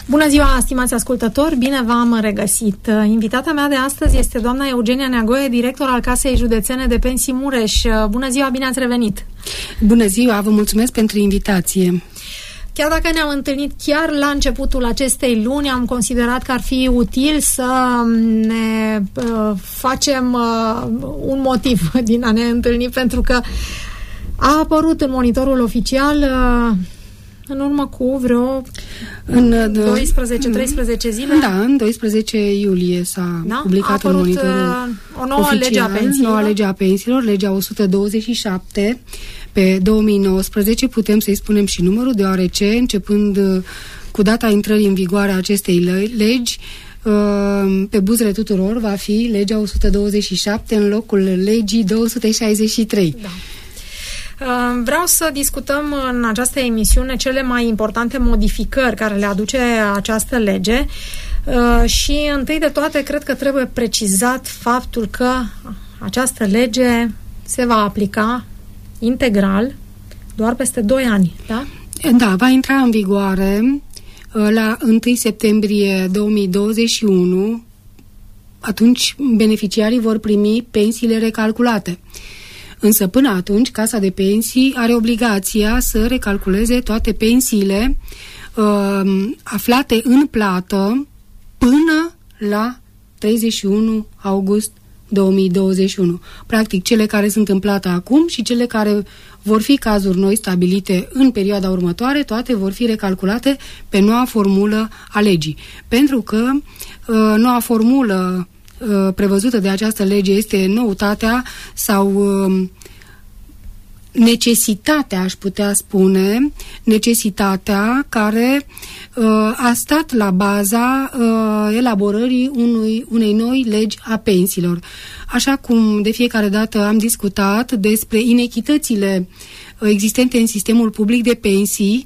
Bună ziua, stimați ascultători, bine v-am regăsit. Invitata mea de astăzi este doamna Eugenia Neagoe, director al Casei Județene de Pensii Mureș. Bună ziua, bine ați revenit! Bună ziua, vă mulțumesc pentru invitație. Chiar dacă ne-am întâlnit chiar la începutul acestei luni, am considerat că ar fi util să ne facem un motiv din a ne întâlni, pentru că a apărut în monitorul oficial în urmă cu vreo 12-13 zile. Da, în 12 iulie s-a publicat în monitorul o nouă oficial, lege a pensiilor. Noua lege a pensiilor, legea 127 pe 2019, putem să-i spunem și numărul, deoarece începând cu data intrării în vigoare a acestei legi, pe buzele tuturor va fi legea 127 în locul legii 263. Da. Vreau să discutăm în această emisiune cele mai importante modificări care le aduce această lege și întâi de toate cred că trebuie precizat faptul că această lege se va aplica integral doar peste 2 ani, da? Da, va intra în vigoare la 1 septembrie 2021. Atunci beneficiarii vor primi pensiile recalculate. Însă până atunci, Casa de Pensii are obligația să recalculeze toate pensiile aflate în plată până la 31 august 2021. Practic, cele care sunt în plată acum și cele care vor fi cazuri noi stabilite în perioada următoare, toate vor fi recalculate pe noua formulă a legii. Pentru că noua formulă prevăzută de această lege este noutatea sau necesitatea, aș putea spune, necesitatea care a stat la baza elaborării unei noi legi a pensiilor. Așa cum de fiecare dată am discutat despre inechitățile existente în sistemul public de pensii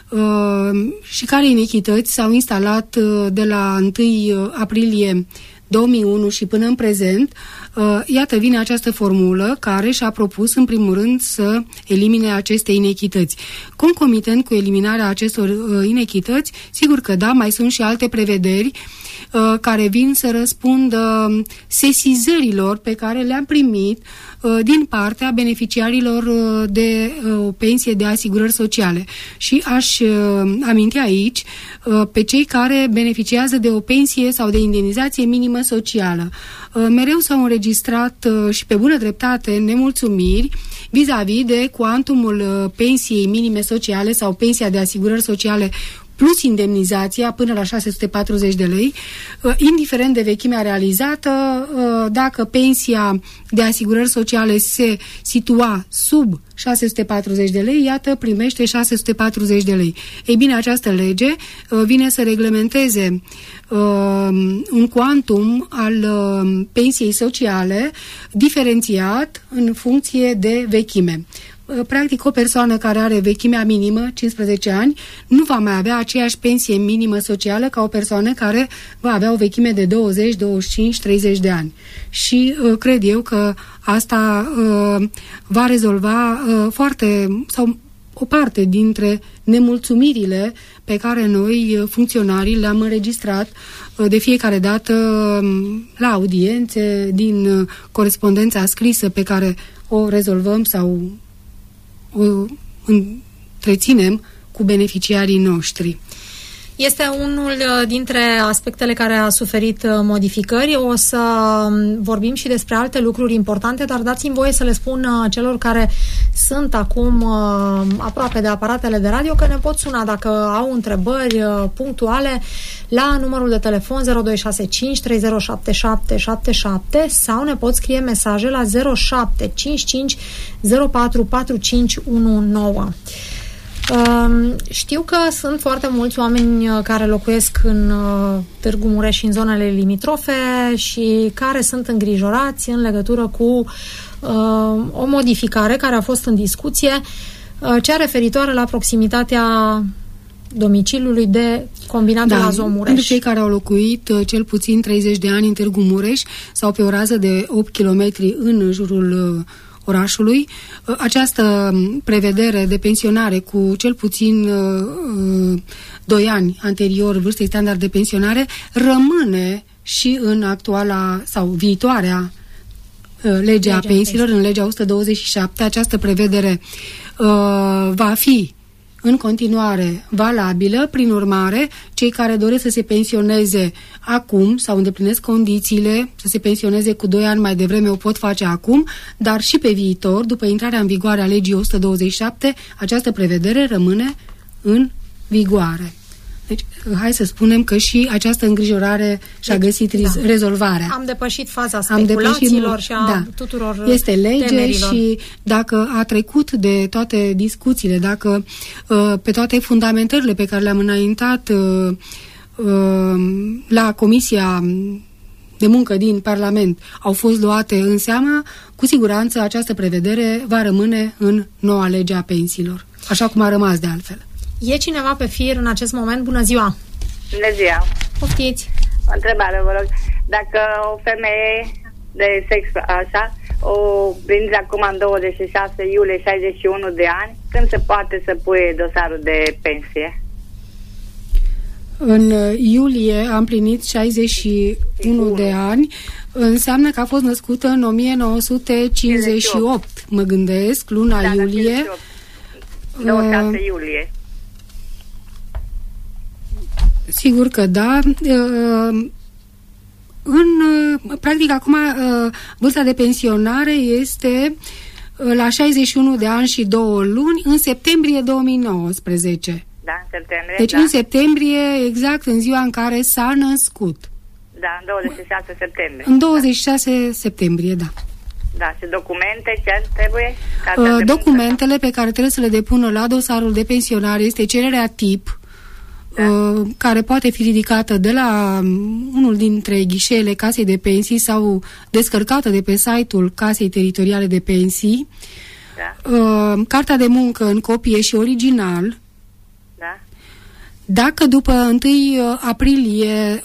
și care inechități s-au instalat de la 1 aprilie 2001 și până în prezent, iată vine această formulă care și-a propus în primul rând să elimine aceste inechități. Concomitent cu eliminarea acestor inechități, sigur că da, mai sunt și alte prevederi care vin să răspundă sesizărilor pe care le-am primit din partea beneficiarilor de o pensie de asigurări sociale. Și aș aminti aici pe cei care beneficiază de o pensie sau de indemnizație minimă socială. Mereu s-au înregistrat și pe bună dreptate nemulțumiri vis-a-vis de cuantumul pensiei minime sociale sau pensia de asigurări sociale plus indemnizația până la 640 de lei, indiferent de vechimea realizată, dacă pensia de asigurări sociale se situa sub 640 de lei, iată, primește 640 de lei. Ei bine, această lege vine să reglementeze un cuantum al pensiei sociale diferențiat în funcție de vechime. Practic, o persoană care are vechimea minimă, 15 ani, nu va mai avea aceeași pensie minimă socială ca o persoană care va avea o vechime de 20, 25, 30 de ani. Și cred eu că asta va rezolva sau o parte dintre nemulțumirile pe care noi, funcționarii, le-am înregistrat de fiecare dată la audiențe, din corespondența scrisă pe care o rezolvăm sau o întreținem cu beneficiarii noștri. Este unul dintre aspectele care a suferit modificări. O să vorbim și despre alte lucruri importante, dar dați-mi voie să le spun celor care sunt acum aproape de aparatele de radio că ne pot suna dacă au întrebări punctuale la numărul de telefon 0265 307777 sau ne pot scrie mesaje la 0755 044519. Știu că sunt foarte mulți oameni care locuiesc în Târgu Mureș și în zonele limitrofe și care sunt îngrijorați în legătură cu o modificare care a fost în discuție, cea referitoare la proximitatea domiciliului de combinatul Azot Mureș. Pentru cei care au locuit cel puțin 30 de ani în Târgu Mureș sau pe o rază de 8 km în jurul orașului. Această prevedere de pensionare cu cel puțin 2 ani anterior vârstei standard de pensionare rămâne și în actuala sau viitoarea legea pensiilor, în legea 127. Această prevedere va fi în continuare valabilă. Prin urmare, cei care doresc să se pensioneze acum sau îndeplinesc condițiile să se pensioneze cu 2 ani mai devreme o pot face acum, dar și pe viitor, după intrarea în vigoare a legii 127, această prevedere rămâne în vigoare. Deci, hai să spunem că și această îngrijorare și-a găsit rezolvarea. Am depășit faza speculațiilor și a tuturor este lege temerilor. Și dacă a trecut de toate discuțiile, dacă pe toate fundamentările pe care le-am înaintat la Comisia de Muncă din Parlament au fost luate în seamă, cu siguranță această prevedere va rămâne în noua lege a pensiilor, așa cum a rămas de altfel. E cineva pe fir în acest moment? Bună ziua! Bună ziua! Poftiți! O întrebare, vă rog. Dacă o femeie de sex așa, o prinzi acum în 26 iulie, 61 de ani, când se poate să pui dosarul de pensie? În iulie am plinit 61 de ani. Înseamnă că a fost născută în 1958, mă gândesc, luna iulie. 26 iulie. Sigur că da. Practic, acum vârsta de pensionare este la 61 de ani și 2 luni în septembrie 2019. Da, în septembrie. Deci în septembrie, exact în ziua în care s-a născut. Da, în 26 septembrie. În 26 septembrie, da. Da, și documente ce trebuie? Documentele pe care trebuie să le depună la dosarul de pensionare este cererea tip, care poate fi ridicată de la unul dintre ghișeele Casei de Pensii sau descărcată de pe site-ul Casei Teritoriale de Pensii, carta de muncă în copie și original. Dacă după 1 aprilie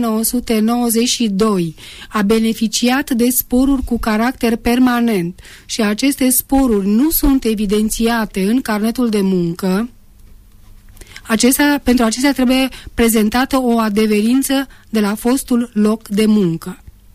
1992 a beneficiat de sporuri cu caracter permanent și aceste sporuri nu sunt evidențiate în carnetul de muncă, pentru acestea trebuie prezentată o adeverință de la fostul loc de muncă.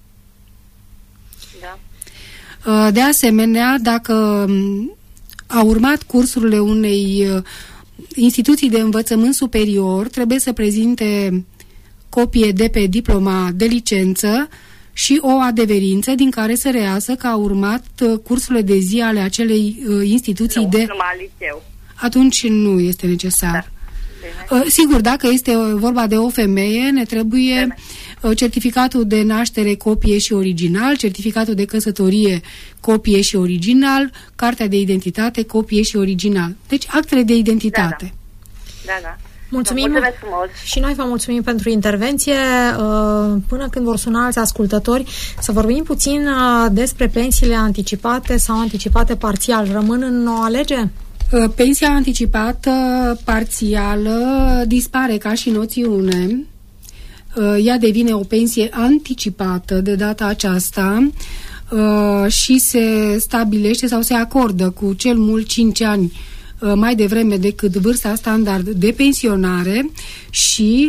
Da. De asemenea, dacă a urmat cursurile unei instituții de învățământ superior, trebuie să prezinte copie de pe diploma de licență și o adeverință din care să reiasă că a urmat cursurile de zi ale acelei instituții numai liceu. Atunci nu este necesar. Da. Sigur, dacă este vorba de o femeie, ne trebuie certificatul de naștere copie și original, certificatul de căsătorie copie și original, cartea de identitate copie și original. Deci actele de identitate. Da. Mulțumim și noi vă mulțumim pentru intervenție. Până când vor suna alți ascultători, să vorbim puțin despre pensiile anticipate sau anticipate parțial. Rămân în noua lege? Pensia anticipată parțială dispare ca și noțiune. Ea devine o pensie anticipată de data aceasta și se stabilește sau se acordă cu cel mult 5 ani mai devreme decât vârsta standard de pensionare și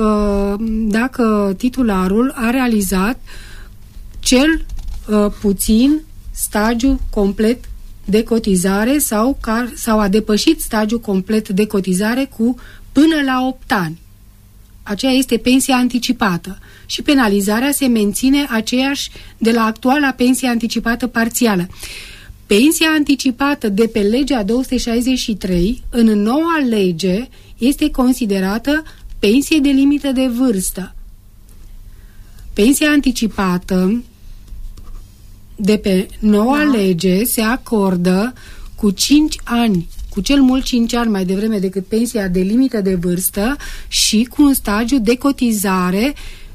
dacă titularul a realizat cel puțin stagiu complet de cotizare sau a depășit stagiul complet de cotizare cu până la 8 ani. Aceea este pensia anticipată și penalizarea se menține aceeași de la actuala pensie anticipată parțială. Pensia anticipată de pe legea 263 în noua lege este considerată pensie de limită de vârstă. Pensia anticipată de pe noua lege se acordă cu 5 ani, cu cel mult 5 ani mai devreme decât pensia de limită de vârstă și cu un stagiu de cotizare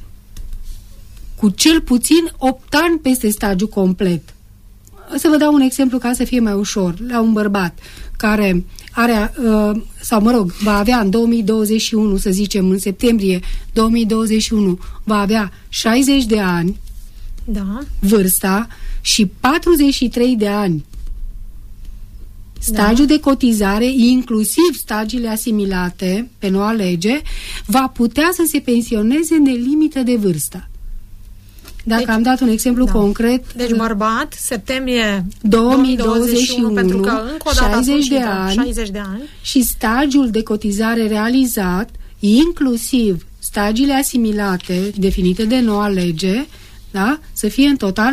cu cel puțin 8 ani peste stagiu complet. Să vă dau un exemplu ca să fie mai ușor. La un bărbat care are, va avea în 2021, să zicem în septembrie 2021, va avea 60 de ani, vârsta, și 43 de ani Stagiul de cotizare, inclusiv stagiile asimilate pe noua lege, va putea să se pensioneze în limită de vârstă. Dacă am dat un exemplu concret... Deci bărbat, septembrie 2021, pentru că încă o dată 60 de ani și stagiul de cotizare realizat, inclusiv stagiile asimilate definite de noua lege, da? Să fie în total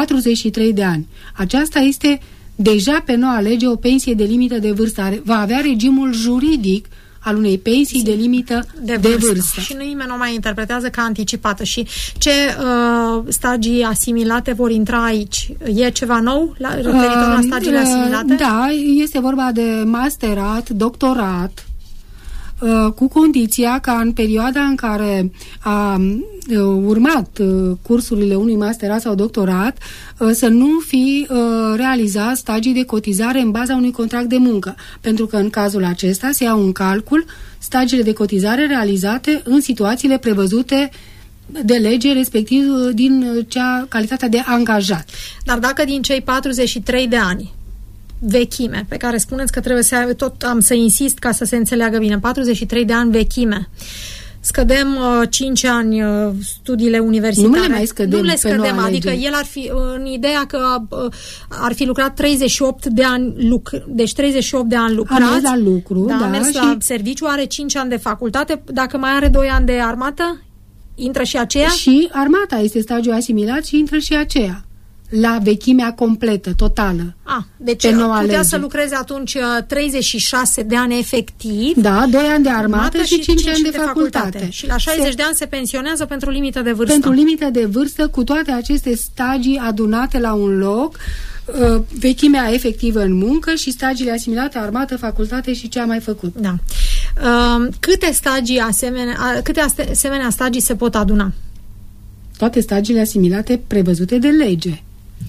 43 de ani. Aceasta este deja pe noua lege o pensie de limită de vârstă. Va avea regimul juridic al unei pensii de limită de vârstă. Și nimeni nu mai interpretează ca anticipată. Și ce stagii asimilate vor intra aici? E ceva nou referitor la stagiile asimilate? Da, este vorba de masterat, doctorat, cu condiția ca în perioada în care a urmat cursurile unui masterat sau doctorat să nu fi realizat stagii de cotizare în baza unui contract de muncă, pentru că în cazul acesta se iau în calcul stagiile de cotizare realizate în situațiile prevăzute de lege, respectiv din calitatea de angajat. Dar dacă din cei 43 de ani vechime, pe care spuneți că trebuie să... Tot am să insist ca să se înțeleagă bine. 43 de ani vechime. Scădem 5 ani studiile universitare. Nu le mai scădem. Nu le scădem, adică el ar fi în ideea că ar fi lucrat 38 de ani deci 38 de ani lucrați. A mers la lucru, a mers la serviciu, are 5 ani de facultate, dacă mai are 2 ani de armată, intră și aceea? Și armata este stagiul asimilat și intră și aceea. La vechimea completă, totală. Deci putea să lucreze atunci 36 de ani efectiv. Da, 2 ani de armată și 5 ani de facultate. Și la 60 de ani se pensionează pentru limită de vârstă. Pentru limită de vârstă, cu toate aceste stagii adunate la un loc, vechimea efectivă în muncă și stagiile asimilate, armată, facultate și ce a mai făcut. Da. Câte asemenea stagii se pot aduna? Toate stagiile asimilate prevăzute de lege.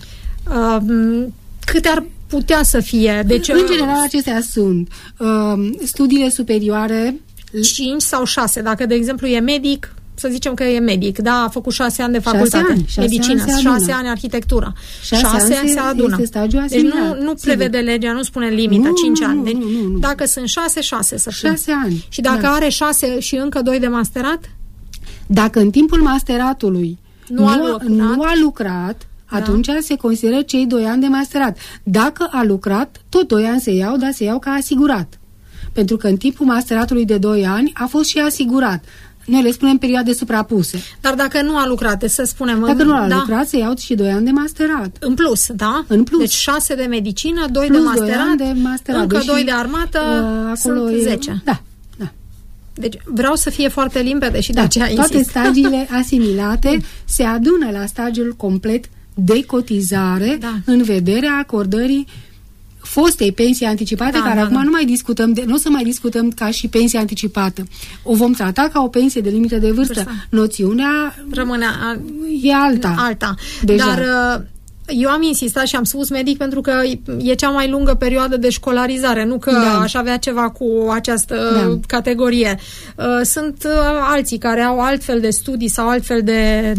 Câte ar putea să fie? Deci, în general, acestea sunt studiile superioare, 5 sau 6. Dacă, de exemplu, e medic, să zicem că e medic, da, a făcut 6 ani de facultate, medicină, 6 ani arhitectură, 6 ani se adună. Deci nu prevede legea, nu spune limita, 5 ani. Deci, dacă sunt 6 să fie. 6 ani. Și dacă are 6 și încă 2 de masterat? Dacă în timpul masteratului nu a lucrat, atunci se consideră cei 2 ani de masterat. Dacă a lucrat, tot 2 ani se iau, dar se iau ca asigurat. Pentru că în timpul masteratului de 2 ani a fost și asigurat. Noi le spunem perioade suprapuse. Dar dacă nu a lucrat, să spunem... Dacă nu a lucrat, se iau și 2 ani de masterat. În plus, da? În plus. Deci 6 de medicină, 2 plus de masterat, încă 2 de armată, acolo sunt 10. Da. Deci vreau să fie foarte limpede și de aceea insist. Toate stagiile asimilate se adună la stagiul complet de cotizare în vederea acordării fostei pensii anticipate, care acum nu mai discutăm, nu o să mai discutăm ca și pensie anticipată. O vom trata ca o pensie de limită de vârstă. Noțiunea rămâne e alta. Deja. Dar eu am insistat și am spus medic pentru că e cea mai lungă perioadă de școlarizare, nu că aș avea ceva cu această categorie. Sunt alții care au altfel de studii sau altfel de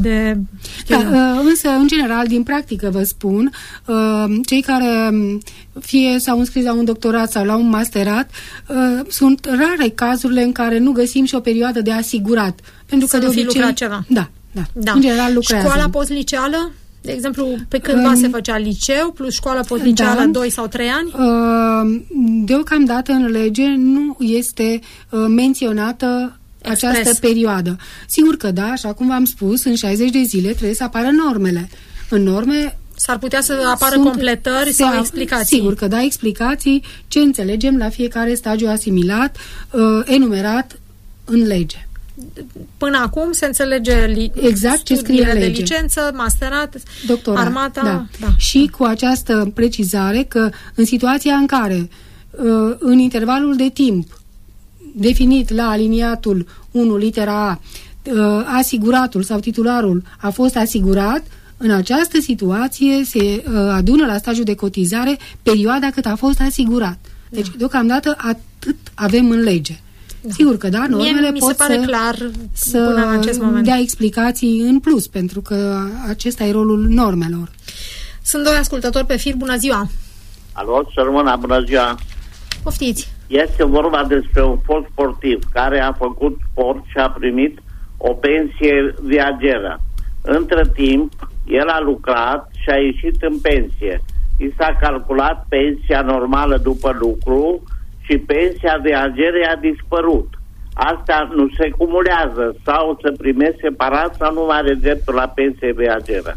însă, în general, din practică vă spun, cei care fie s-au înscris la un doctorat sau la un masterat, sunt rare cazurile în care nu găsim și o perioadă de asigurat. Pentru că de obicei lucrat ceva. Da. În general lucrează. Școala postliceală? De exemplu, pe cândva se făcea liceu plus școală postliceală 2 sau 3 ani? Deocamdată în lege nu este menționată această perioadă. Sigur că da, așa cum v-am spus, în 60 de zile trebuie să apară normele. În norme s-ar putea să apară completări sau explicații. Sigur că da, explicații, ce înțelegem la fiecare stagiu asimilat, enumerat în lege. Până acum se înțelege exact ce scrie în lege. De licență, masterat, doctorat, armata. Da. Și cu această precizare că în situația în care în intervalul de timp definit la aliniatul 1 litera A, asiguratul sau titularul a fost asigurat, în această situație se adună la stagiul de cotizare perioada cât a fost asigurat. Deci, deocamdată, atât avem în lege. Sigur că da, normele pot până în acest moment dea explicații în plus, pentru că acesta e rolul normelor. Sunt 2 ascultători pe fir. Bună ziua! Alo, Sărmâna, bună ziua! Poftiți! Este vorba despre un fost sportiv care a făcut sport și a primit o pensie viageră. Între timp, el a lucrat și a ieșit în pensie. I s-a calculat pensia normală după lucru și pensia viageră a dispărut. Asta nu se cumulează sau se primește separat sau nu are dreptul la pensie viageră?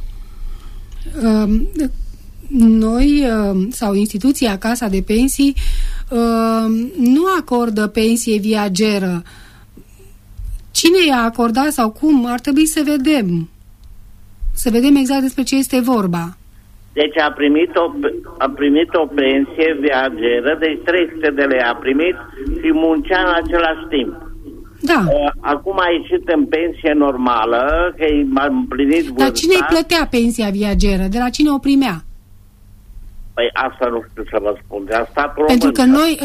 Noi sau instituția Casa de Pensii nu acordă pensie viageră. Cine i-a acordat sau cum, ar trebui să vedem. Să vedem exact despre ce este vorba. Deci a primit o pensie viageră, deci 300 de lei a primit și muncea în același timp. Da. Acum a ieșit în pensie normală, că i-a împlinit vârsta. Dar cine îi plătea pensia viageră? De la cine o primea? Păi asta nu știu să vă spun. De asta pentru că noi,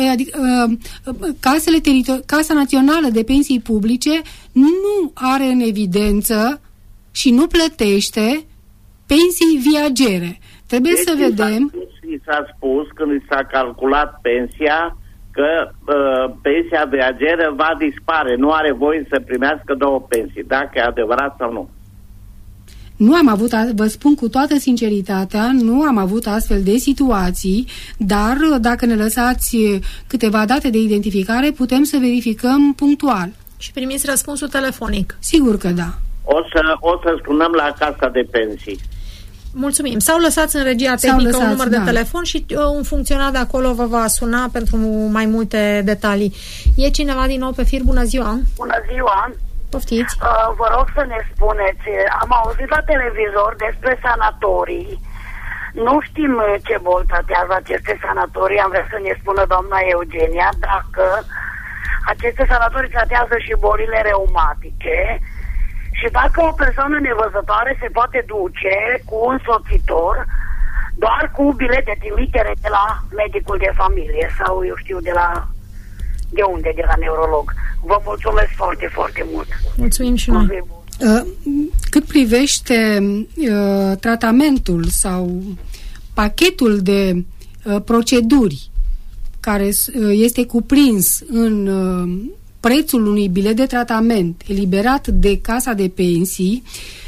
Casa Națională de Pensii Publice nu are în evidență și nu plătește pensii viagere. Trebuie să vedem. I s-a spus când i s-a calculat pensia că pensia viageră va dispare. Nu are voie să primească două pensii. Dacă e adevărat sau nu. Nu am avut, vă spun cu toată sinceritatea, nu am avut astfel de situații, dar dacă ne lăsați câteva date de identificare, putem să verificăm punctual. Și primiți răspunsul telefonic. Sigur că da. O să sunăm la Casa de Pensii. Mulțumim. Sau lăsați în regia tehnică un număr de telefon și un funcționar de acolo vă va suna pentru mai multe detalii. E cineva din nou pe fir? Bună ziua! Bună ziua! Poftiți! Vă rog să ne spuneți, am auzit la televizor despre sanatorii. Nu știm ce boli tratează aceste sanatorii. Am vrea să ne spună doamna Eugenia dacă aceste sanatorii tratează și bolile reumatice și dacă o persoană nevăzătoare se poate duce cu un însoțitor doar cu bilet de trimitere de la medicul de familie sau eu știu de unde, de la neurolog. Vă mulțumesc foarte, foarte mult. Mulțumim și noi. Cât privește tratamentul sau pachetul de proceduri care este cuprins în prețul unui bilet de tratament eliberat de Casa de Pensii,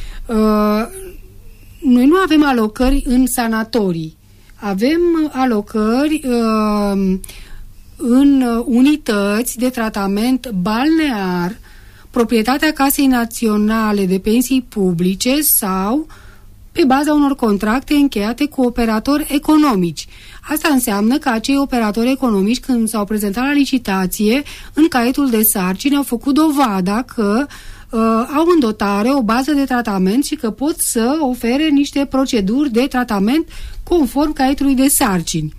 noi nu avem alocări în sanatorii. Avem alocări în unități de tratament balnear, proprietatea Casei Naționale de Pensii Publice sau pe baza unor contracte încheiate cu operatori economici. Asta înseamnă că acei operatori economici, când s-au prezentat la licitație, în caietul de sarcini au făcut dovada că au în dotare o bază de tratament și că pot să ofere niște proceduri de tratament conform caietului de sarcini.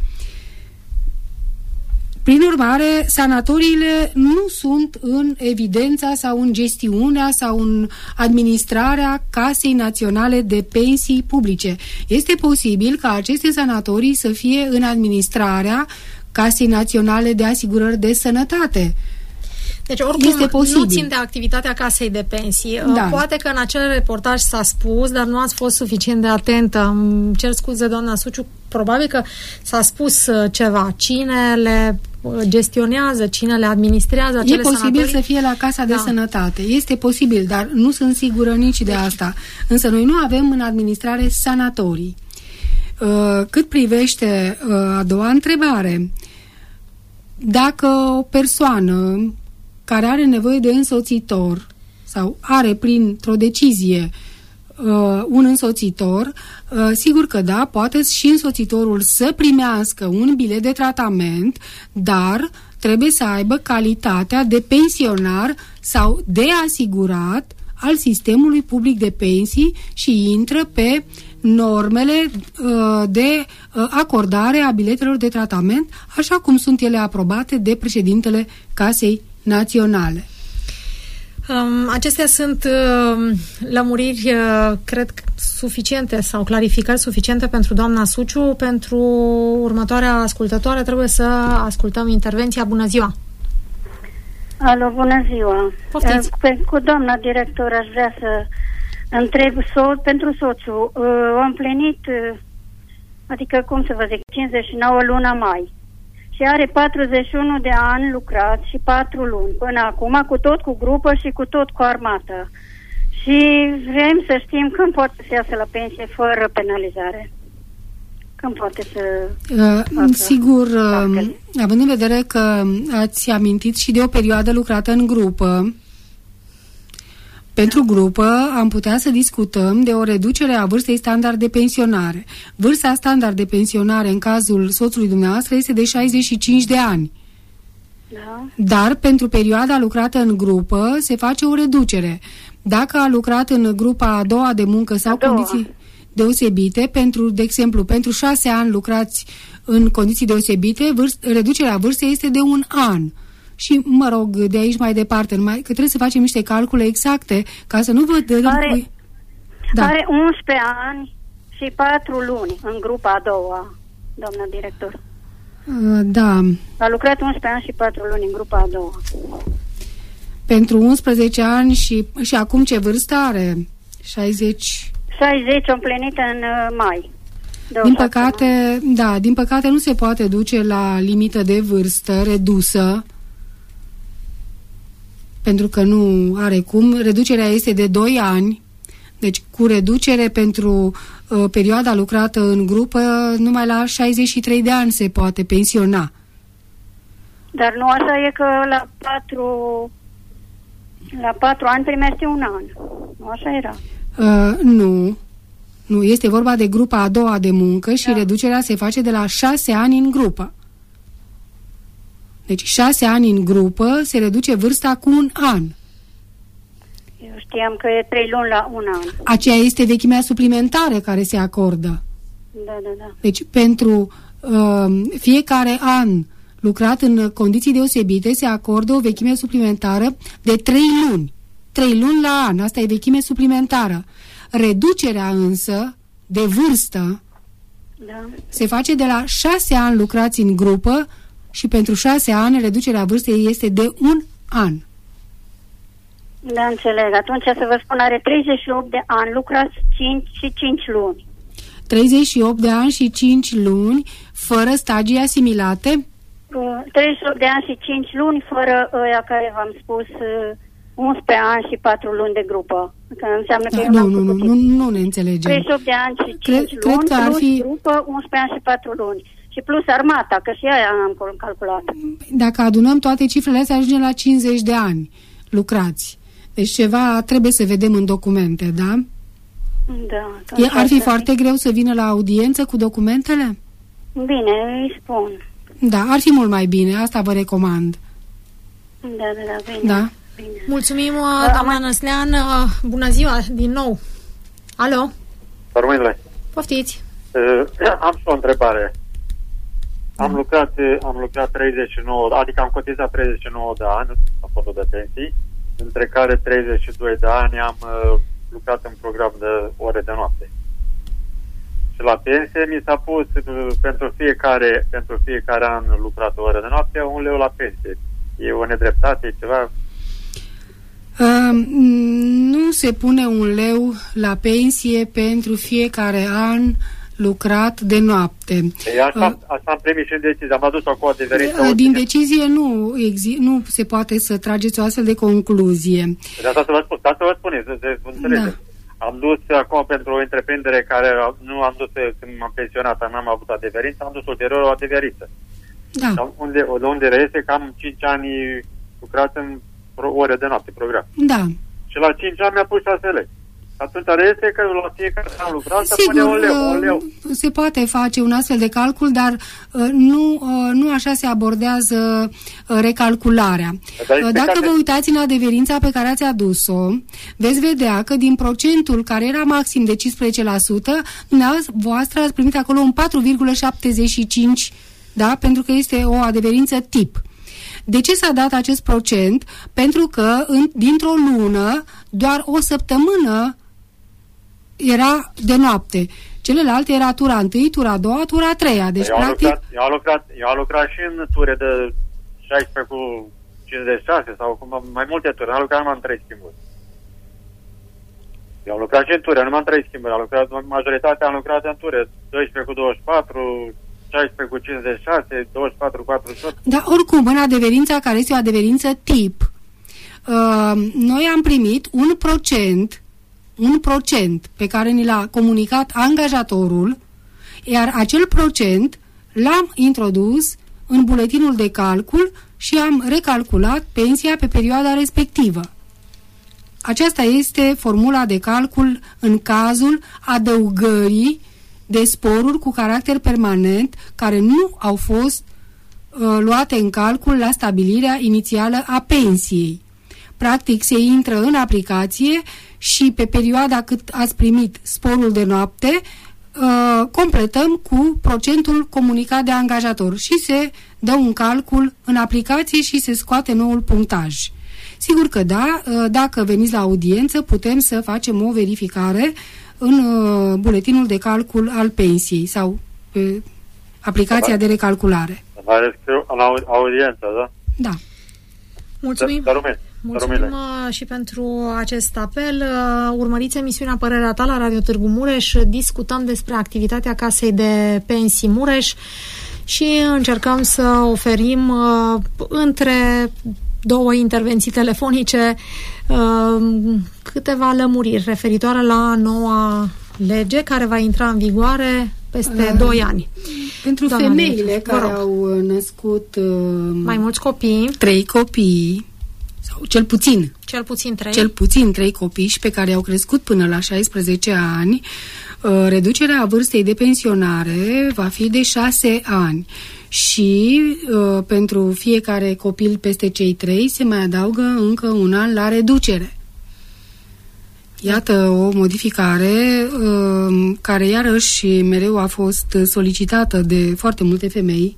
Prin urmare, sanatoriile nu sunt în evidența sau în gestiunea sau în administrarea Casei Naționale de Pensii Publice. Este posibil ca aceste sanatorii să fie în administrarea Casei Naționale de Asigurări de Sănătate. Deci oricum nu țin de activitatea Casei de Pensii. Da. Poate că în acel reportaj s-a spus, dar nu ați fost suficient de atentă. Îmi cer scuze, doamna Suciu, probabil că s-a spus ceva. Cine le gestionează, cine le administrează acele sanatorii? E posibil să fie la Casa de Sănătate. Este posibil, dar nu sunt sigură nici de asta. Însă noi nu avem în administrare sanatorii. Cât privește a doua întrebare, dacă o persoană care are nevoie de însoțitor sau are printr-o decizie un însoțitor, sigur că da, poate și însoțitorul să primească un bilet de tratament, dar trebuie să aibă calitatea de pensionar sau de asigurat al sistemului public de pensii și intră pe normele de acordare a biletelor de tratament, așa cum sunt ele aprobate de președintele Casei Naționale. Acestea sunt lămuriri, cred, suficiente sau clarificări suficiente pentru doamna Suciu. Pentru următoarea ascultătoare trebuie să ascultăm intervenția. Bună ziua! Alo, bună ziua! Poftiți! Cu doamna director aș vrea să întreb pentru soțul. adică, cum să vă zic, 59 luna mai. Și are 41 de ani lucrat și 4 luni până acum, cu tot cu grupă și cu tot cu armată. Și vrem să știm când poate să iasă la pensie fără penalizare. Când poate să... Sigur, având în vedere că ați amintit și de o perioadă lucrată în grupă, pentru grupă am putea să discutăm de o reducere a vârstei standard de pensionare. Vârsta standard de pensionare în cazul soțului dumneavoastră este de 65 de ani. Da. Dar pentru perioada lucrată în grupă se face o reducere. Dacă a lucrat în grupa a doua de muncă sau condiții deosebite, de exemplu, pentru 6 ani lucrați în condiții deosebite, reducerea vârstei este de 1 an. Și, mă rog, de aici mai departe, numai că trebuie să facem niște calcule exacte ca să nu vă dăm... Are 11 ani și 4 luni în grupa a doua, doamna director. Da. A lucrat 11 ani și 4 luni în grupa a doua. Pentru 11 ani și acum ce vârstă are? 60 împlinită în mai. Din păcate nu se poate duce la limită de vârstă redusă, pentru că nu are cum. Reducerea este de 2 ani, deci cu reducere pentru perioada lucrată în grupă, numai la 63 de ani se poate pensiona. Dar nu așa e că la 4 ani primește 1 an. Nu așa era? Nu, este vorba de grupa a doua de muncă și reducerea se face de la 6 ani în grupă. Deci 6 ani în grupă se reduce vârsta cu 1 an. Eu știam că e 3 luni la 1 an. Aceea este vechimea suplimentară care se acordă. Da. Deci pentru fiecare an lucrat în condiții deosebite se acordă o vechime suplimentară de 3 luni. 3 luni la an, asta e vechime suplimentară. Reducerea însă de vârstă se face de la 6 ani lucrați în grupă și pentru 6 ani reducerea vârstei este de 1 an. Da, înțeleg. Atunci să vă spun, are 38 de ani, lucrați 5 luni. 38 de ani și 5 luni, fără stagii asimilate? 38 de ani și 5 luni, fără ăia care v-am spus 11 ani și 4 luni de grupă. Că înseamnă că nu ne înțelegem. 38 de ani și 5 luni, că ar fi... grupă 11 ani și 4 luni. Și plus armata, că și aia am calculat. Dacă adunăm toate cifrele astea, ajungem la 50 de ani lucrați. Deci ceva trebuie să vedem în documente, da? Da. Ar fi foarte greu să vină la audiență cu documentele? Bine, îi spun. Da, ar fi mult mai bine, asta vă recomand. Da, bine. Da. Bine. Mulțumim, doamna Năslean. Bună ziua, din nou. Alo? Părmâinile. Poftiți. Am și o întrebare. Am lucrat 39, adică am cotizat 39 de ani la fondul de pensii, între care 32 de ani am lucrat în program de ore de noapte. Și la pensie mi s-a pus pentru fiecare an lucrat o oră de noapte 1 leu la pensie. E o nedreptate, e ceva? Nu se pune 1 leu la pensie pentru fiecare an lucrat de noapte. Așa am primit și în decizie. Am adus acolo adeverință. Din decizie nu se poate să trageți o astfel de concluzie. De asta să vă spuneți, să înțelegeți. Am dus acum pentru o întreprindere care nu am dus când m-am pensionat, n-am avut adeverință, am dus ulterior o adeverință. Da. Unde reiese că am 5 ani lucrat în ore de noapte program. Da. Și la 5 ani mi-a pus 6 lei. Atunci reiese că la fiecare an lucrat să pune 1 leu. Se poate face un astfel de calcul, dar nu așa se abordează recalcularea. Dacă vă uitați în adeverința pe care ați adus-o, veți vedea că din procentul care era maxim de 15%, dumneavoastră ați primit acolo un 4,75%, da? Pentru că este o adeverință tip. De ce s-a dat acest procent? Pentru că dintr-o lună, doar o săptămână era de noapte. Celelalte era tura 1, tura 2, tura 3. Deci, eu am lucrat și în ture de 16 cu 56 sau mai multe ture. Am lucrat numai în 3 schimburi. Eu am lucrat și în ture, nu m-am 3 schimbări, majoritatea am lucrat în ture, 12 cu 24, 16 cu 56, 24 cu 48. Dar oricum, în adeverința care este o adeverință tip, noi am primit un procent pe care ni l-a comunicat angajatorul, iar acel procent l-am introdus în buletinul de calcul și am recalculat pensia pe perioada respectivă. Aceasta este formula de calcul în cazul adăugării de sporuri cu caracter permanent care nu au fost luate în calcul la stabilirea inițială a pensiei. Practic se intră în aplicație și pe perioada cât ați primit sporul de noapte completăm cu procentul comunicat de angajator și se dă un calcul în aplicație și se scoate noul punctaj. Sigur că da, dacă veniți la audiență putem să facem o verificare în buletinul de calcul al pensiei sau aplicația de recalculare. În audiență, da? Da. Mulțumim. Mulțumim și pentru acest apel. Urmăriți emisiunea Părerea ta la Radio Târgu Mureș. Discutăm despre activitatea Casei de Pensii Mureș și încercăm să oferim între două intervenții telefonice câteva lămuriri referitoare la noua lege care va intra în vigoare peste 2 ani. Pentru femeile care au născut mai mulți copii, 3 copii, sau cel puțin 3 copii și pe care au crescut până la 16 ani, reducerea vârstei de pensionare va fi de 6 ani. Și pentru fiecare copil peste cei 3 se mai adaugă încă un an la reducere. Iată o modificare care iarăși mereu a fost solicitată de foarte multe femei,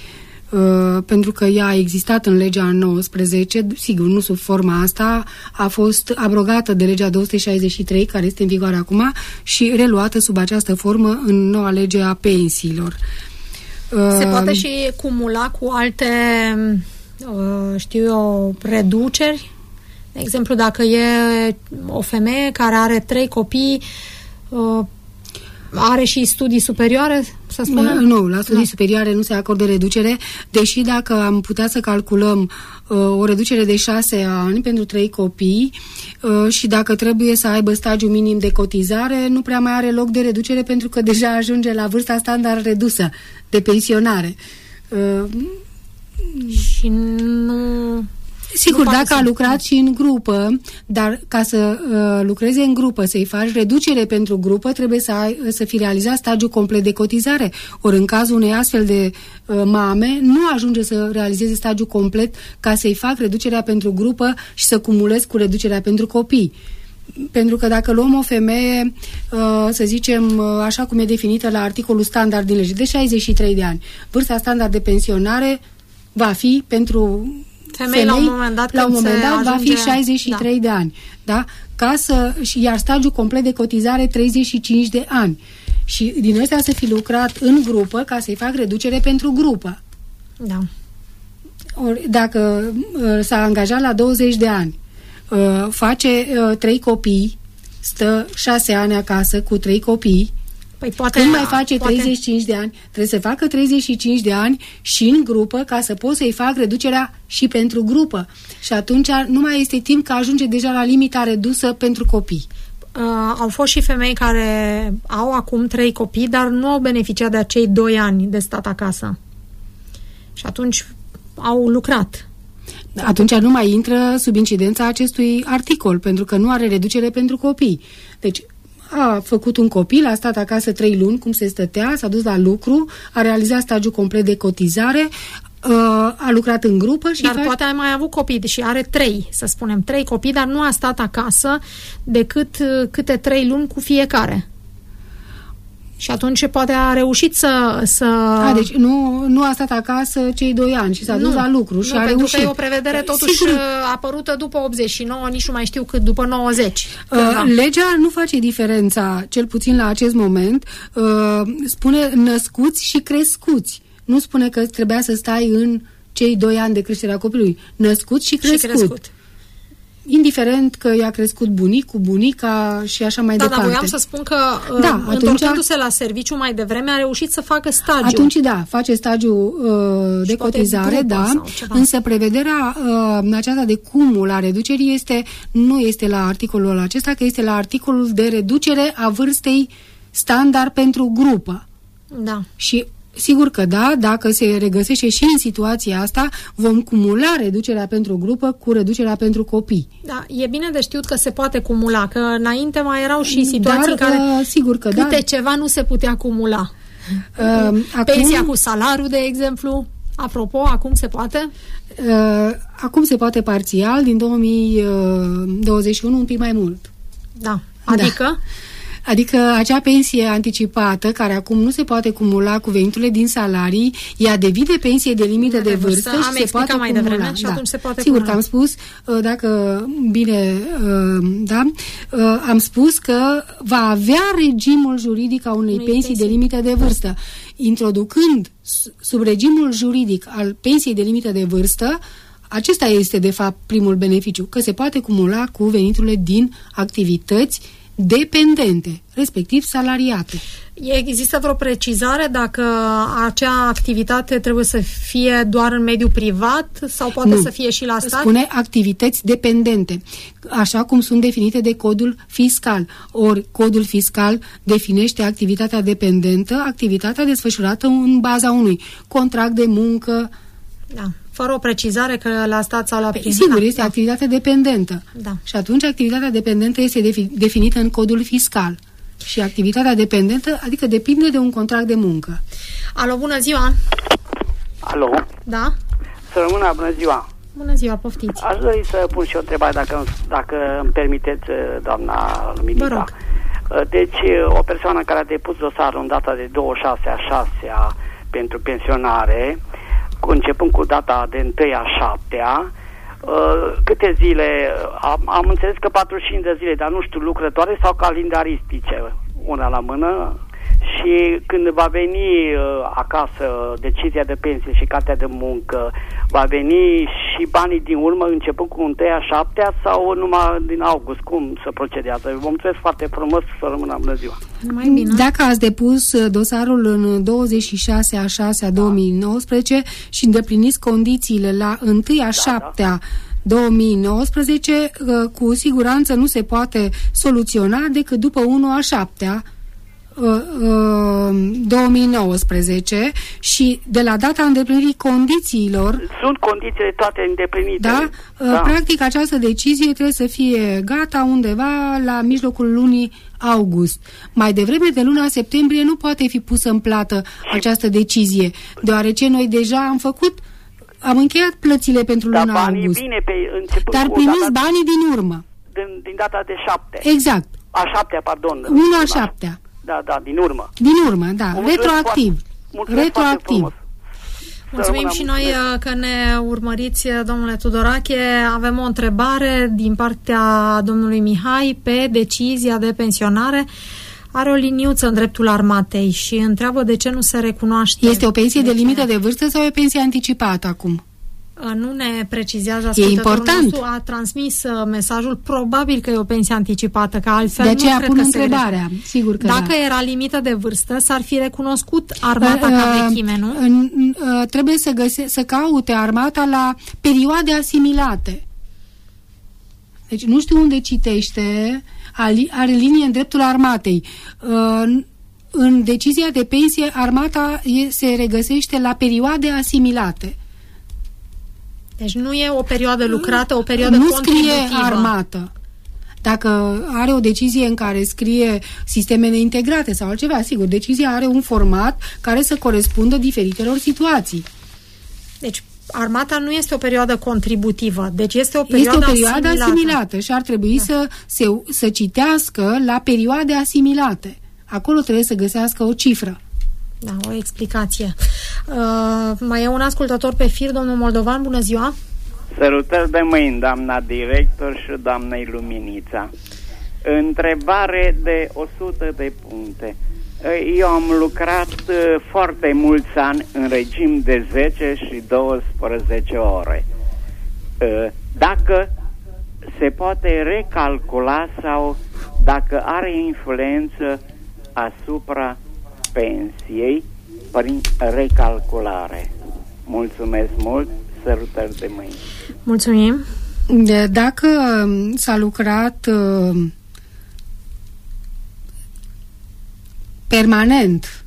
pentru că ea a existat în legea 19, sigur, nu sub forma asta, a fost abrogată de legea 263, care este în vigoare acum, și reluată sub această formă în noua lege a pensiilor. Se poate și cumula cu alte, reduceri? De exemplu, dacă e o femeie care are 3 copii, are și studii superioare, să spunem? Nu, la studii superioare nu se acordă reducere, deși dacă am putea să calculăm o reducere de 6 ani pentru 3 copii și dacă trebuie să aibă stagiu minim de cotizare, nu prea mai are loc de reducere pentru că deja ajunge la vârsta standard redusă de pensionare. Și nu... Sigur, dacă a lucrat și în grupă, dar ca să lucreze în grupă, să-i faci reducere pentru grupă, trebuie să fi realizat stagiul complet de cotizare. Ori în cazul unei astfel de mame, nu ajunge să realizeze stagiul complet ca să-i fac reducerea pentru grupă și să cumulez cu reducerea pentru copii. Pentru că dacă luăm o femeie, să zicem, așa cum e definită la articolul standard din lege, de 63 de ani, vârsta standard de pensionare va fi pentru... Femei la un moment dat va fi 63 de ani, da? Iar stagiul complet de cotizare 35 de ani. Și din ăstea să fi lucrat în grupă ca să-i fac reducere pentru grupă. Da. Ori, dacă s-a angajat la 20 de ani, face 3 copii, stă 6 ani acasă cu 3 copii, când mai face 35 de ani, trebuie să facă 35 de ani și în grupă ca să pot să-i fac reducerea și pentru grupă. Și atunci nu mai este timp că ajunge deja la limita redusă pentru copii. Au fost și femei care au acum 3 copii, dar nu au beneficiat de acei 2 ani de stat acasă. Și atunci au lucrat. Atunci nu mai intră sub incidența acestui articol, pentru că nu are reducere pentru copii. Deci a făcut un copil, a stat acasă 3 luni, cum se stătea, s-a dus la lucru, a realizat stagiul complet de cotizare, a lucrat în grupă și... Dar poate a mai avut copii și are 3, să spunem, 3 copii, dar nu a stat acasă decât câte 3 luni cu fiecare. Și atunci poate a reușit să... Deci nu a stat acasă cei 2 ani și s-a dus la lucru și a pentru reușit. Că e o prevedere totuși apărută după 89, nici nu mai știu cât, după 90. Legea nu face diferența, cel puțin la acest moment, spune născuți și crescuți. Nu spune că trebuia să stai în cei 2 ani de creștere a copilului. Născut și crescut. indiferent că i-a crescut bunicul, bunica și așa mai departe. Da, voiam să spun că întorcându-se la serviciu mai devreme a reușit să facă stagiu. Atunci, da, face stagiu de cotizare, da, însă prevederea aceasta de cumul a reducerii nu este la articolul acesta, că este la articolul de reducere a vârstei standard pentru grupă. Da. Și sigur că da, dacă se regăsește și în situația asta, vom cumula reducerea pentru grupă cu reducerea pentru copii. Da, e bine de știut că se poate cumula, că înainte mai erau și situații în care sigur că câte ceva nu se putea cumula. Pensia cu salariu, de exemplu. Apropo, acum se poate? Acum se poate parțial, din 2021 un pic mai mult. Da, adică? Da. Adică acea pensie anticipată, care acum nu se poate cumula cu veniturile din salarii, ea devine pensie de limită de vârstă și se poate mai cumula. Devreme, și atunci se poate Sigur cumula. Că am spus, dacă bine, am spus că va avea regimul juridic a unei pensii de limită de vârstă. Introducând sub regimul juridic al pensiei de limită de vârstă, acesta este de fapt primul beneficiu, că se poate cumula cu veniturile din activități dependente, respectiv salariate. Există vreo precizare dacă acea activitate trebuie să fie doar în mediul privat sau poate să fie și la stat? Spune activități dependente, așa cum sunt definite de codul fiscal. Ori codul fiscal definește activitatea dependentă, activitatea desfășurată în baza unui contract de muncă. Da. Fără o precizare că la stat sau la privat. Sigur, este activitate dependentă. Da. Și atunci activitatea dependentă este definită în codul fiscal. Și activitatea dependentă, adică depinde de un contract de muncă. Alo, bună ziua! Alo? Da? Să rămână, bună ziua! Bună ziua, poftiți! Aș dori să pun și o întrebare, dacă îmi permiteți, doamna Luminița. Vă rog. Deci, o persoană care a depus dosarul în data de 26/6 pentru pensionare, începând cu data de 1/7, câte zile, am înțeles că 45 de zile, dar nu știu, lucrătoare sau calendaristice, una la mână, și când va veni acasă decizia de pensie și cartea de muncă, va veni și banii din urmă începând cu 1/7 sau numai din august? Cum se procedează? Vă mulțumesc foarte frumos, să rămână, bună ziua! Mai bine. Dacă ați depus dosarul în 26/6/2019 și îndepliniți condițiile la 1/7 2019, cu siguranță nu se poate soluționa decât după 1/7 2019 și de la data îndeplinirii condițiilor. Sunt condițiile toate îndeplinite. Da? Practic această decizie trebuie să fie gata undeva la mijlocul lunii august. Mai devreme de luna septembrie nu poate fi pusă în plată această decizie, deoarece noi deja am încheiat plățile pentru luna august. Dar primiți banii din urmă. Din data de 7. Exact. A 7-a, pardon. 1/7. Da, din urmă. Din urmă, da. Retroactiv. Retroactiv. Mulțumim și noi că ne urmăriți, domnule Tudorache. Avem o întrebare din partea domnului Mihai pe decizia de pensionare. Are o liniuță în dreptul armatei și întreabă de ce nu se recunoaște. Este o pensie de limită de vârstă sau o pensie anticipată acum? Nu ne precizează ascultătorul nostru, a transmis mesajul, probabil că e o pensie anticipată, că altfel de aceea nu cred pun că întrebarea. Sigur că dacă era limită de vârstă, s-ar fi recunoscut armata ca vechime, nu? Trebuie să caute armata la perioade asimilate. Deci nu știu unde citește, are linie în dreptul armatei. În decizia de pensie, armata se regăsește la perioade asimilate. Deci nu e o perioadă lucrată, o perioadă contributivă. Nu scrie armată. Dacă are o decizie în care scrie sistemele integrate sau altceva, sigur, decizia are un format care să corespundă diferitelor situații. Deci armata nu este o perioadă contributivă, deci este o perioadă asimilată și ar trebui să citească la perioade asimilate. Acolo trebuie să găsească o cifră. Da, o explicație. Mai e un ascultător pe fir, domnul Moldovan, bună ziua! Sărutări de mâini, doamna director și doamnei Luminița. Întrebare de 100 de puncte. Eu am lucrat foarte mulți ani în regim de 10 și 12 ore. Dacă se poate recalcula sau dacă are influență asupra pensiei prin recalculare. Mulțumesc mult, sărutări de mâini. Mulțumim. Dacă s-a lucrat permanent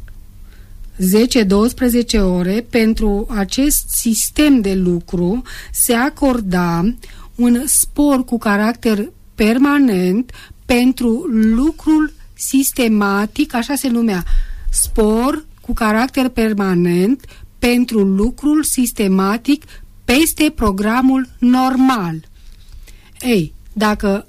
10-12 ore, pentru acest sistem de lucru se acorda un spor cu caracter permanent pentru lucrul sistematic, așa se numea, spor cu caracter permanent pentru lucrul sistematic peste programul normal. Ei, dacă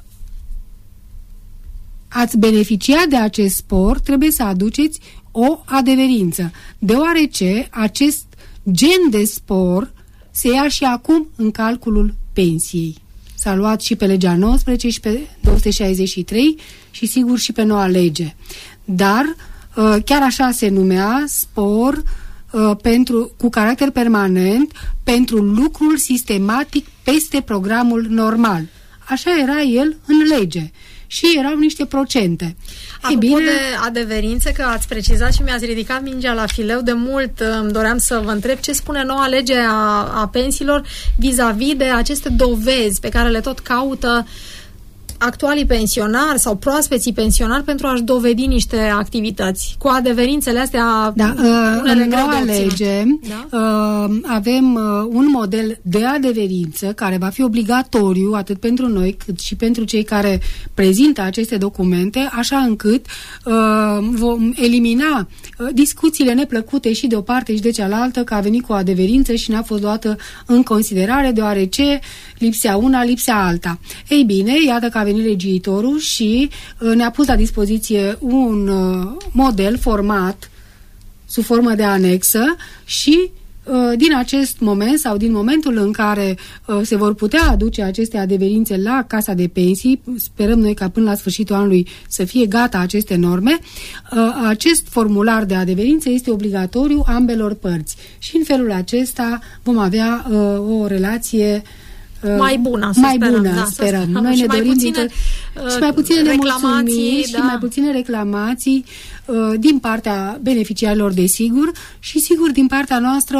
ați beneficiat de acest spor, trebuie să aduceți o adeverință, deoarece acest gen de spor se ia și acum în calculul pensiei. S-a luat și pe legea 19 și pe 263 și sigur și pe noua lege. Dar chiar așa se numea spor cu caracter permanent pentru lucrul sistematic peste programul normal. Așa era el în lege. Și erau niște procente. Apropo de adeverințe, că ați precizat și mi-ați ridicat mingea la fileu, de mult îmi doream să vă întreb ce spune noua lege a pensiilor vis-a-vis de aceste dovezi pe care le tot caută actualii pensionari sau proaspeții pensionari pentru a-și dovedi niște activități. Cu adeverințele astea, în noua lege avem un model de adeverință care va fi obligatoriu atât pentru noi cât și pentru cei care prezintă aceste documente, așa încât vom elimina discuțiile neplăcute și de o parte și de cealaltă, că a venit cu o adeverință și n-a fost luată în considerare deoarece lipsea una, lipsea alta. Ei bine, iată că a venit legiuitorul și ne-a pus la dispoziție un model format sub formă de anexă și din acest moment sau din momentul în care se vor putea aduce aceste adeverințe la Casa de Pensii, sperăm noi ca până la sfârșitul anului să fie gata aceste norme, acest formular de adeverințe este obligatoriu ambelor părți și în felul acesta vom avea o relație mai bună, sperăm. Noi ne dorim și mai puține nemulțumiri și mai puține reclamații din partea beneficiarilor, desigur, și sigur din partea noastră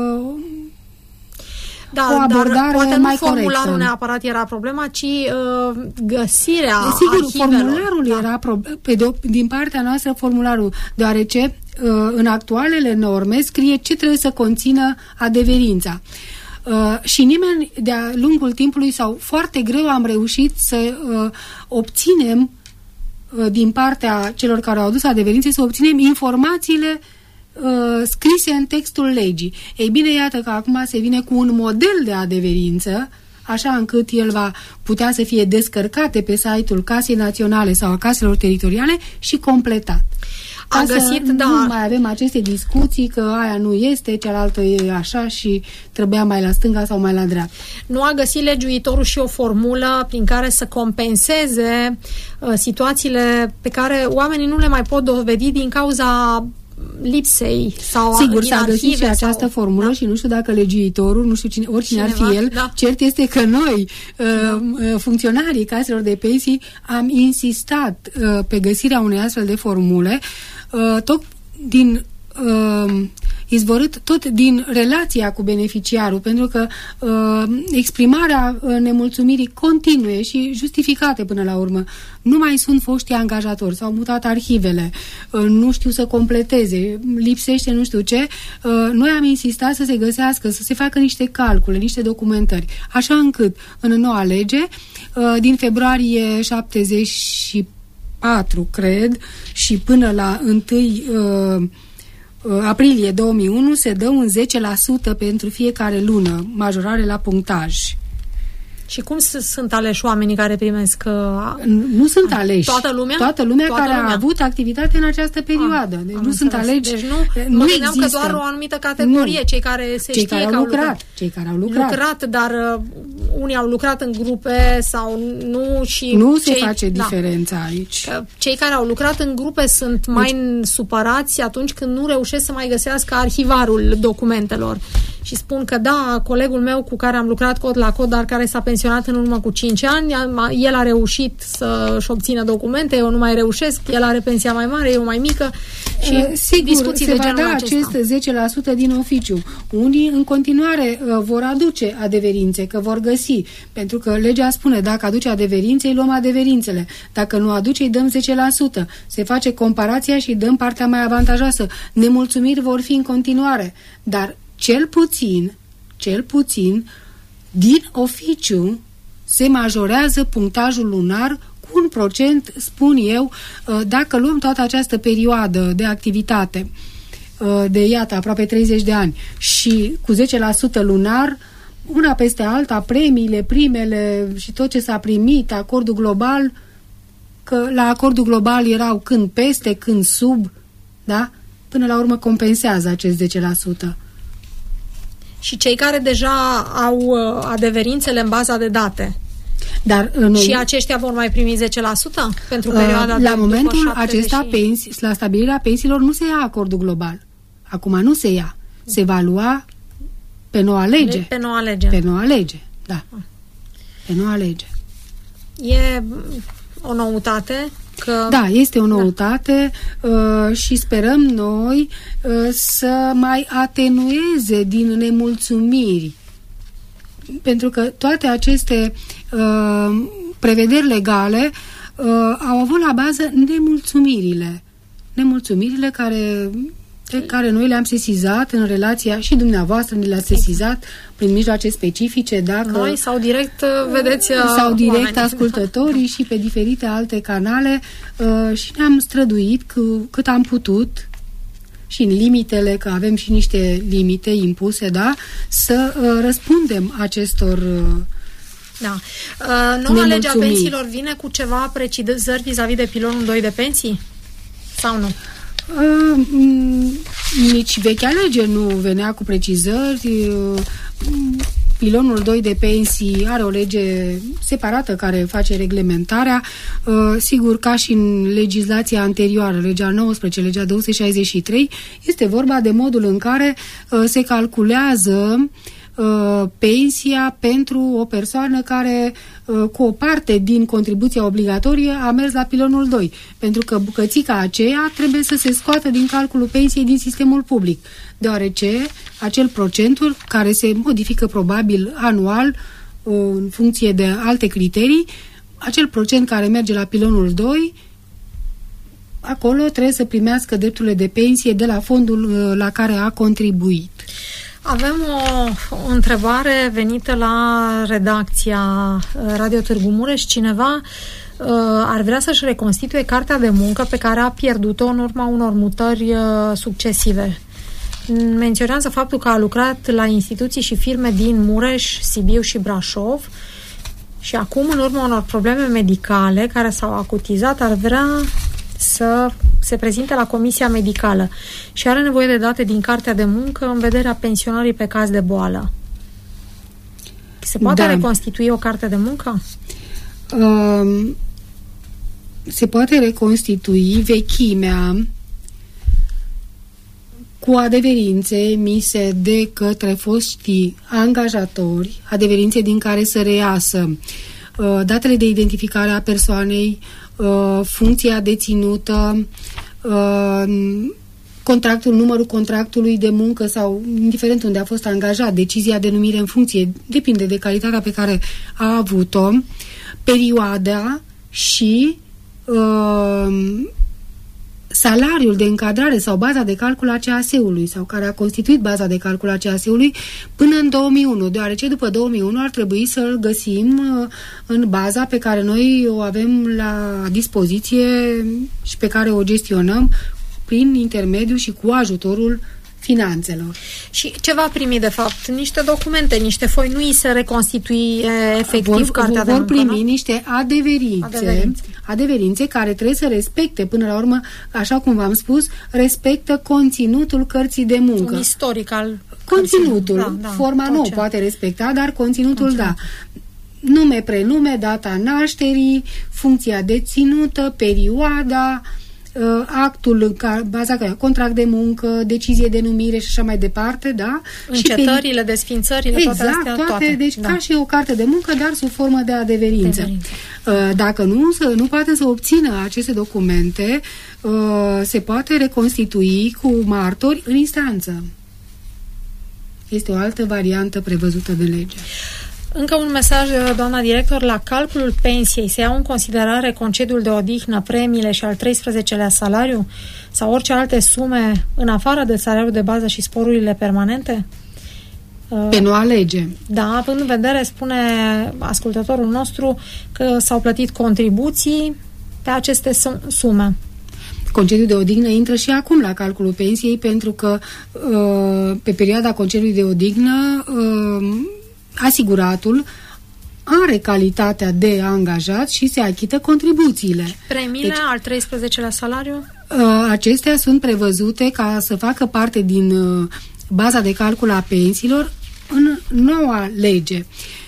o abordare dar poate mai nu formularul corectă. Neapărat era problema, ci găsirea desigur, arhivelor. formularul era din partea noastră formularul, deoarece în actualele norme scrie ce trebuie să conțină adeverința. Și nimeni de-a lungul timpului sau foarte greu am reușit să obținem din partea celor care au adus adeverințe, să obținem informațiile scrise în textul legii. Ei bine, iată că acum se vine cu un model de adeverință, așa încât el va putea să fie descărcate pe site-ul Casei Naționale sau a Caselor Teritoriale și completat. Nu mai avem aceste discuții că aia nu este, cealaltă e așa și trebuia mai la stânga sau mai la dreapta. Nu a găsit legiuitorul și o formulă prin care să compenseze situațiile pe care oamenii nu le mai pot dovedi din cauza lipsei sau sigur, s-a găsit și această formulă și nu știu dacă legiuitorul, nu știu oricine ar fi el, cert este că noi, funcționarii caselor de pensii, am insistat pe găsirea unei astfel de formule, tot din izvorât tot din relația cu beneficiarul, pentru că exprimarea nemulțumirii continue și justificate până la urmă. Nu mai sunt foștii angajatori, s-au mutat arhivele, nu știu să completeze, lipsește nu știu ce. Noi am insistat să se găsească, să se facă niște calcule, niște documentări, așa încât în noua lege, din februarie 74, cred, și până la 1 aprilie 2001 se dă un 10% pentru fiecare lună, majorare la punctaj. Și cum sunt aleși oamenii care primesc? Nu sunt aleși. Toată lumea? Toată lumea care a avut activitate în această perioadă. Deci nu sunt aleși. Deci nu gândeam că doar o anumită categorie, cei care știe care au lucrat. Cei care au lucrat. Dar unii au lucrat în grupe sau nu și... Nu se face diferența aici. Cei care au lucrat în grupe sunt mai supărați atunci când nu reușesc să mai găsească arhivarul documentelor. și spun că da, colegul meu cu care am lucrat cod la cod, dar care s-a pensionat în urmă cu 5 ani, el a reușit să-și obțină documente, eu nu mai reușesc, el are pensia mai mare, eu mai mică și sigur, discuții se de va genul da acesta. acest 10% din oficiu. Unii în continuare vor aduce adeverințe, că vor găsi, pentru că legea spune, dacă aduce adeverințe, îi luăm adeverințele. Dacă nu aduce, îi dăm 10%. Se face comparația și dăm partea mai avantajoasă. Nemulțumiri vor fi în continuare, dar cel puțin, din oficiu se majorează punctajul lunar cu 1%, spun eu, dacă luăm toată această perioadă de activitate de, iată, aproape 30 de ani și cu 10% lunar, una peste alta, premiile, primele și tot ce s-a primit, acordul global, că la acordul global erau când peste, când sub, da? Până la urmă compensează acest 10%. Și cei care deja au adeverințele în baza de date, dar și aceștia vor mai primi 10% pentru perioada la momentul acesta, la stabilirea pensiilor nu se ia acordul global. Acum nu se ia. Se va lua pe noua lege. Pe noua lege. Pe noua lege, da. Pe noua lege. E o noutate? Da, este o noutate și sperăm noi să mai atenueze din nemulțumiri. Pentru că toate aceste prevederi legale au avut la bază nemulțumirile care noi le-am sesizat în relația, și dumneavoastră ne le-ați sesizat prin mijloace specifice, dacă noi sau direct vedeți sau direct oamenii, ascultătorii și pe diferite alte canale și ne-am străduit cât am putut și în limitele, că avem și niște limite impuse, da, să răspundem acestor da. Noua lege a pensiilor vine cu ceva precizări vis-a-vis de pilonul 2 de pensii? Sau nu? Nici vechea lege nu venea cu precizări. Pilonul 2 de pensii are o lege separată care face reglementarea. Sigur, ca și în legislația anterioară, legea 19, legea 263, este vorba de modul în care se calculează pensia pentru o persoană care cu o parte din contribuția obligatorie a mers la pilonul 2, pentru că bucățica aceea trebuie să se scoată din calculul pensiei din sistemul public, deoarece acel procentul care se modifică probabil anual în funcție de alte criterii, acel procent care merge la pilonul 2, acolo trebuie să primească drepturile de pensie de la fondul la care a contribuit. Avem o întrebare venită la redacția Radio Târgu Mureș. Cineva ar vrea să-și reconstituie cartea de muncă pe care a pierdut-o în urma unor mutări succesive. Menționează faptul că a lucrat la instituții și firme din Mureș, Sibiu și Brașov și acum, în urma unor probleme medicale care s-au acutizat, ar vrea să se prezinte la comisia medicală și are nevoie de date din cartea de muncă în vederea pensionării pe caz de boală. Se poate reconstitui o carte de muncă? Se poate reconstitui vechimea cu adeverințe emise de către foștii angajatori, adeverințe din care să reiasă datele de identificare a persoanei, funcția deținută, contractul, numărul contractului de muncă sau, indiferent unde a fost angajat, decizia de numire în funcție, depinde de calitatea pe care a avut-o, perioada și salariul de încadrare sau baza de calcul a CAS-ului sau care a constituit baza de calcul a CAS-ului până în 2001, deoarece după 2001 ar trebui să-l găsim în baza pe care noi o avem la dispoziție și pe care o gestionăm prin intermediul și cu ajutorul finanțelor. Și ce va primi, de fapt? Niște documente, niște foi, nu îi se reconstituie efectiv cartea de muncă, vor primi niște adeverințe care trebuie să respecte, până la urmă, așa cum v-am spus, respectă conținutul cărții de muncă. Un istoric al conținutul. Forma nu poate respecta, dar conținutul da. Nume, prenume, data nașterii, funcția deținută, perioada, actul, baza care contract de muncă, decizie de numire și așa mai departe, da? Încetările, desfințările, exact, toate astea, toate. Deci ca și o carte de muncă, dar sub formă de adeverință. Dacă nu poate să obțină aceste documente, se poate reconstitui cu martori în instanță. Este o altă variantă prevăzută de lege. Încă un mesaj, doamna director: la calculul pensiei se iau în considerare concediul de odihnă, premiile și al 13-lea salariu sau orice alte sume în afară de salariul de bază și sporurile permanente? Pe noua lege. Da, având în vedere, spune ascultătorul nostru, că s-au plătit contribuții pe aceste sume. Concediul de odihnă intră și acum la calculul pensiei, pentru că pe perioada concediului de odihnă asiguratul are calitatea de angajat și se achită contribuțiile. Premiile, deci, al 13-lea salariu? Acestea sunt prevăzute ca să facă parte din baza de calcul a pensiilor în noua lege.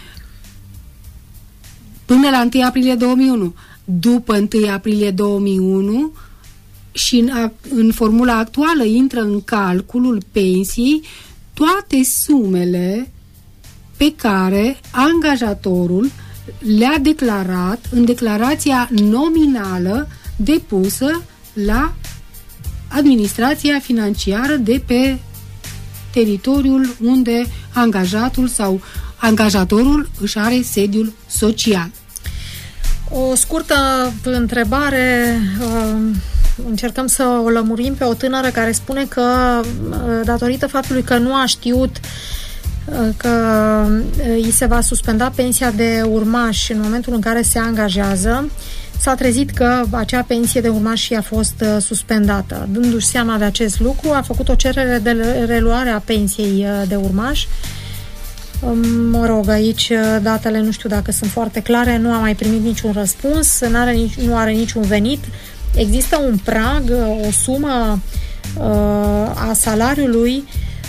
Până la 1 aprilie 2001. După 1 aprilie 2001 și în formula actuală intră în calculul pensiei toate sumele pe care angajatorul le-a declarat în declarația nominală depusă la administrația financiară de pe teritoriul unde angajatul sau angajatorul își are sediul social. O scurtă întrebare, încercăm să o lămurim pe o tânără care spune că datorită faptului că nu a știut că îi se va suspenda pensia de urmaș în momentul în care se angajează, s-a trezit că acea pensie de urmaș i-a fost suspendată. Dându-și seama de acest lucru, a făcut o cerere de reluare a pensiei de urmaș. Mă rog, aici datele nu știu dacă sunt foarte clare, nu a mai primit niciun răspuns, nu are niciun venit. Există un prag, o sumă a salariului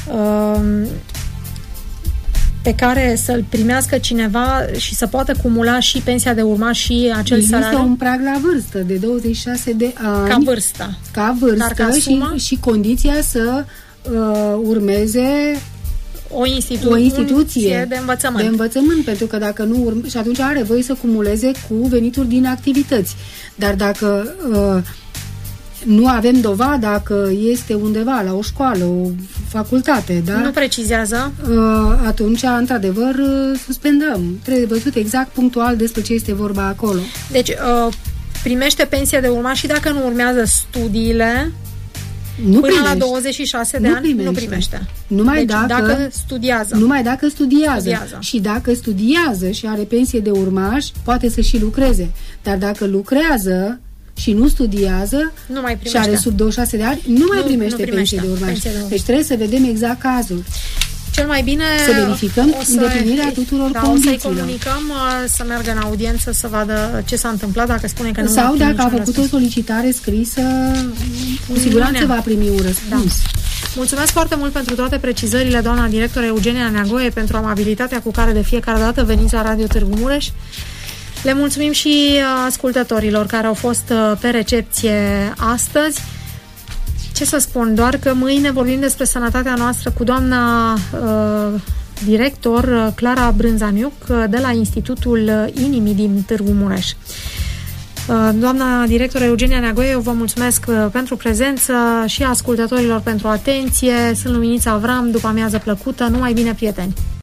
pe care să-l primească cineva și să poată cumula și pensia de urmaș și acel salariu? Există un prag la vârstă de 26 de ani. Ca vârstă. Ca vârstă. Dar ca și condiția să urmeze o instituție de învățământ, pentru că dacă nu și atunci are voie să cumuleze cu venituri din activități. Dar dacă nu avem dovada că este undeva la o școală, o facultate, da? Nu precizează. Atunci, într-adevăr, suspendăm. Trebuie văzut exact punctual despre ce este vorba acolo. Deci, primește pensia de urmaș și dacă nu urmează studiile, până la 26 de ani nu primește. Numai deci, dacă studiază. Numai dacă studiază. Și dacă studiază și are pensie de urmaș, poate să și lucreze. Dar dacă lucrează și nu studiază și are sub 26 de ani, nu mai primește pensie de urmaș. Deci trebuie să vedem exact cazul. Cel mai bine să verificăm îndeplinirea tuturor condițiilor. O să-i comunicăm să meargă în audiență să vadă ce s-a întâmplat, dacă spune că nu sau dacă a făcut o solicitare scrisă, cu siguranță va primi un răspuns. Da. Mulțumesc foarte mult pentru toate precizările, doamna director Eugenia Neagoe, pentru amabilitatea cu care de fiecare dată veniți la Radio Târgu Mureș. Le mulțumim și ascultătorilor care au fost pe recepție astăzi. Ce să spun, doar că mâine vorbim despre sănătatea noastră cu doamna director Clara Brânzaniuc de la Institutul Inimii din Târgu Mureș. Doamna director Eugenia Neagoe, eu vă mulțumesc pentru prezență și ascultătorilor pentru atenție. Sunt Luminița Avram, după amiază plăcută, numai bine, prieteni!